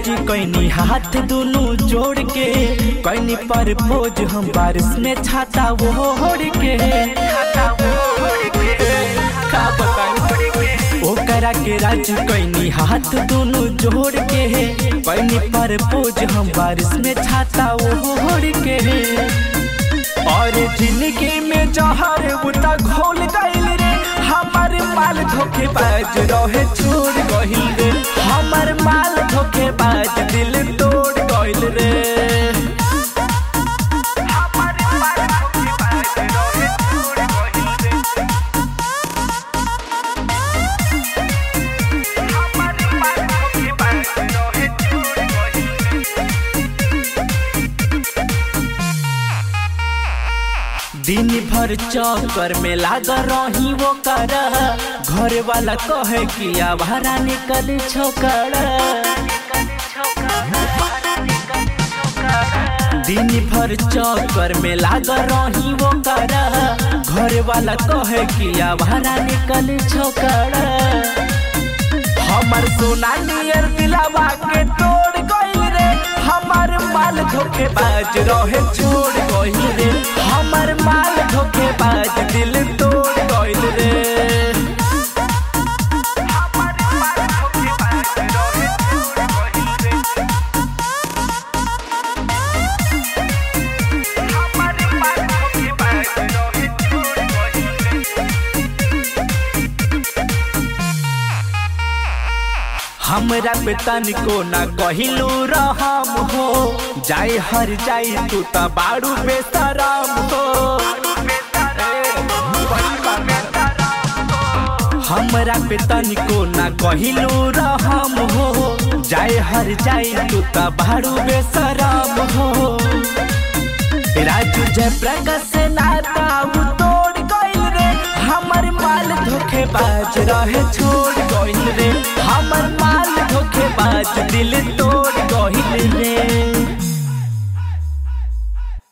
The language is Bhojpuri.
राजी कैनी हाथ दोनों जोड़ के कैनी पर पोज हम बारिश में छाता वो ओढ़ के ओकरा के राजी कैनी हाथ दोनों जोड़ के कैनी पर पोज हम बारिश में छाता वो ओढ़ के और जिंदगी में जहर बुता घोल गइल रे हमार माल धोखेबाज रहे छोड़ गइल रे हमार माल धोखेबाज दिल तोड़ गइल रे हमार माल धोखेबाज रहे छोड़ गइल रे हमार माल धोखेबाज रहे छोड़ गइल दिन भर चक्कर में लाग रही वो कर घर वाला कहे कि आवारा निकल छोकर दिन भर चक्कर में लाग रही वो कर घर वाला कहे कि आवारा निकल छोकर हमार सोना नियर दिलावा के तोड़ गइल रे हमार माल धोखेबाज रहे छोड़ गइल रे हमार माल धोखेबाज दिल तोड़ गइल रे हमार माल धोखेबाज रहे छोड़ गइल रे हमार माल धोखेबाज रहे छोड़ गइल हमरा पे तनिको ना कहिलू रहम हो जाए हर जाए तू त बाड़ू बेसराम हो हमरा पे तनिको ना कहिलू रहम हो जाए हर जाए तू त बाड़ू बेसराम हो राजू जयप्रकाश से नाता तोड़ गइल रे हमर माल धोखेबाज रहे छोड़ गइल रे हमर माल धोखेबाज दिल तोड़ गइल रे।